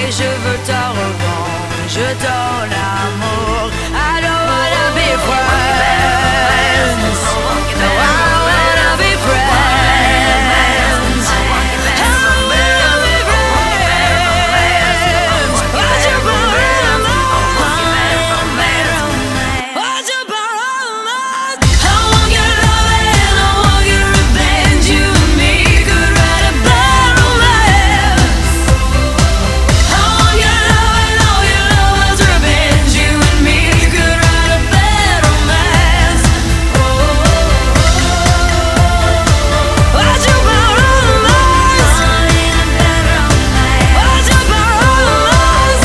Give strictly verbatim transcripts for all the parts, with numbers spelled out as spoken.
et je veux ta revanche, ton amour. I don't wanna be friends. No, I wanna be friends. I wanna be friends. What you borrow romance? What you borrow romance? I want your love and I want your revenge. You and me could write a bad romance. I want your love and all your love's revenge. You and me could write a bad romance. Oh, what you borrow romance? What you borrow romance?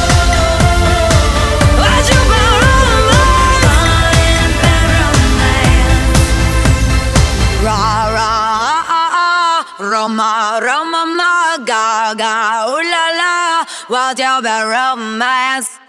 What you borrow romance? Ra ra Roma Roma ma ga ga ooh la la, what you borrow romance?